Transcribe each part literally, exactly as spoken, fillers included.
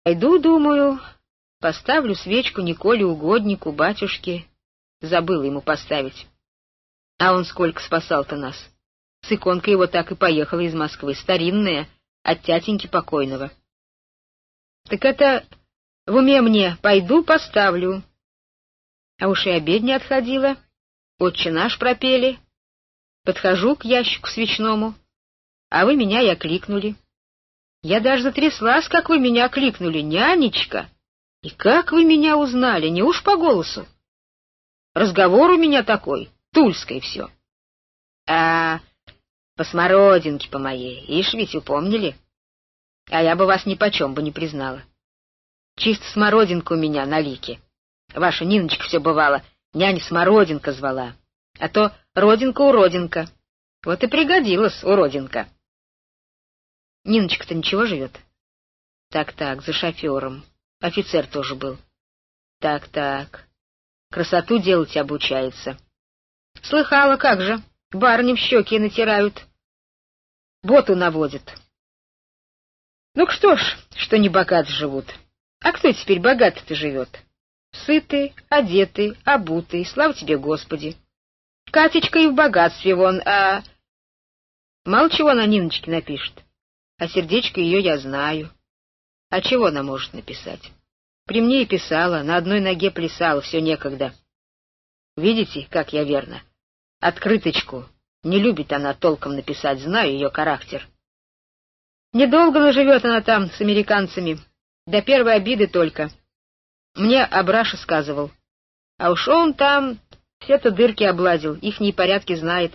Пойду, думаю, поставлю свечку Николе Угоднику, батюшке. Забыла ему поставить. А он сколько спасал-то нас. С иконкой его так и поехала из Москвы, старинная, от тятеньки покойного. Так это в уме мне: пойду поставлю. А уж и обедня отходила, «Отче наш» пропели. Подхожу к ящику свечному, а вы меня и окликнули. Я даже затряслась, как вы меня окликнули, нянечка. И как вы меня узнали, не уж по голосу? Разговор у меня такой, тульской все. А по смородинке по моей, ишь ведь упомнили. А я бы вас нипочем бы не признала. Чисто смородинка у меня на лике. Ваша Ниночка все бывало, няня Смородинка звала. А то родинка-уродинка. Вот и пригодилась уродинка. Ниночка-то ничего живет? Так-так, за шофером. Офицер тоже был. Так-так. Красоту делать обучается. Слыхала, как же. Барыням щеки натирают. Боту наводят. Ну что ж, что не богат живут. А кто теперь богато-то живет? Сытый, одетый, обутый, слава тебе, Господи. Катечка и в богатстве вон, а... Мало чего она Ниночке напишет. А сердечко ее я знаю. А чего она может написать? При мне и писала, на одной ноге плясала, все некогда. Видите, как я верно? Открыточку. Не любит она толком написать, знаю ее характер. Недолго наживет она там с американцами. До первой обиды только. Мне Абраша сказывал. А уж он там все-то дырки облазил, ихние порядки знает.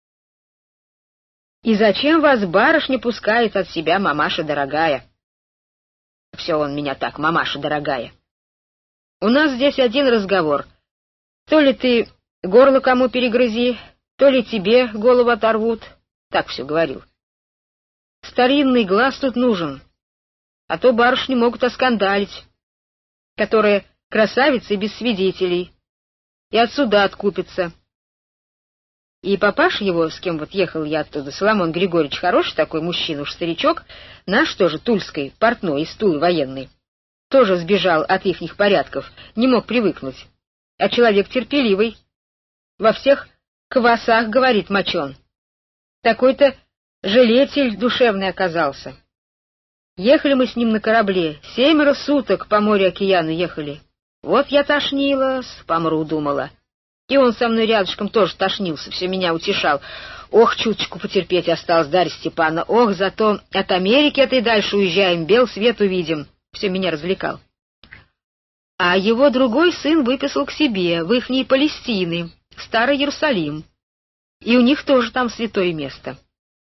И зачем вас барышня пускает от себя, мамаша дорогая? Все он меня так, мамаша дорогая. У нас здесь один разговор. То ли ты горло кому перегрызи, то ли тебе голову оторвут. Так все говорил. Старинный глаз тут нужен, а то барышни могут оскандалить, которые красавицы без свидетелей, и от суда откупятся. И папаша его, с кем вот ехал я оттуда, Соломон Григорьевич, хороший такой мужчина, уж старичок, наш тоже, тульской, портной, из Тулы военный, тоже сбежал от ихних порядков, не мог привыкнуть. А человек терпеливый, во всех квасах, говорит, мочон. Такой-то жалетель душевный оказался. Ехали мы с ним на корабле, семеро суток по морю-океану ехали. Вот я тошнилась, помру, думала. И он со мной рядышком тоже тошнился, все меня утешал. Ох, чуточку потерпеть осталось, Дарья Степановна, ох, зато от Америки этой дальше уезжаем, бел свет увидим. Все меня развлекал. А его другой сын выписал к себе, в ихние Палестины, в Старый Иерусалим. И у них тоже там святое место.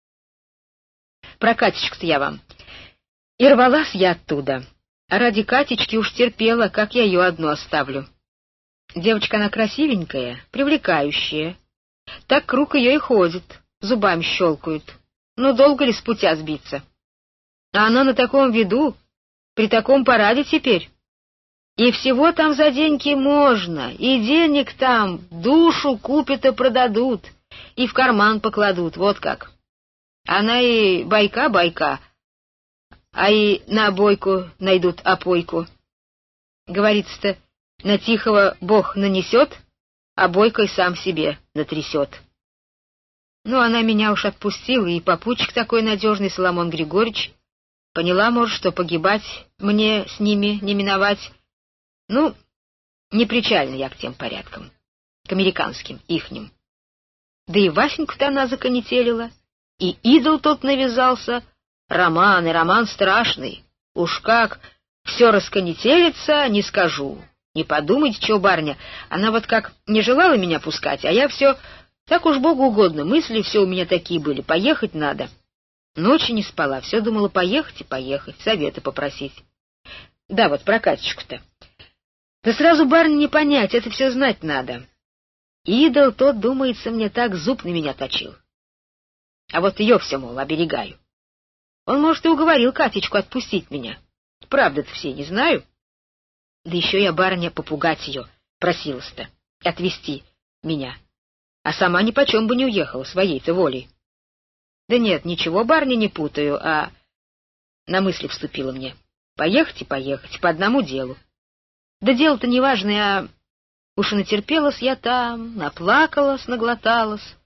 Про Катечку-то я вам. И рвалась я оттуда. А ради Катечки уж терпела, как я ее одну оставлю. Девочка она красивенькая, привлекающая. Так круг ее и ходит, зубами щелкают. Ну, долго ли с путя сбиться? А она на таком виду, при таком параде теперь. И всего там за деньги можно, и денег там душу купят и продадут, и в карман покладут, вот как. Она и байка-байка, а и на обойку найдут опойку. Говорится-то, на тихого Бог нанесет, а бойкой сам себе натрясет. Ну, она меня уж отпустила, и попутчик такой надежный, Соломон Григорьевич, поняла, может, что погибать мне с ними не миновать. Ну, не причальна я к тем порядкам, к американским, ихним. Да и Васеньку-то она законетелила, и идол тот навязался. Роман, и роман страшный. Уж как все расконетелится, не скажу. Не подумайте, чего, барыня, она вот как не желала меня пускать, а я все, так уж Богу угодно, мысли все у меня такие были, поехать надо. Ночи не спала, все думала поехать и поехать, советы попросить. Да, вот про Катечку-то. Да сразу, барыня, не понять, это все знать надо. Идол тот, думается, мне так зуб на меня точил. А вот ее все, мол, оберегаю. Он, может, и уговорил Катечку отпустить меня. Правда-то все не знаю. Да еще я, барыня, попугать ее просилась-то, отвезти меня. А сама ни почем бы не уехала своей-то волей. Да нет, ничего, барыня, не путаю, а на мысли вступила мне. Поехать и поехать, по одному делу. Да дело-то неважное, а уж и натерпелась я там, наплакалась, наглоталась.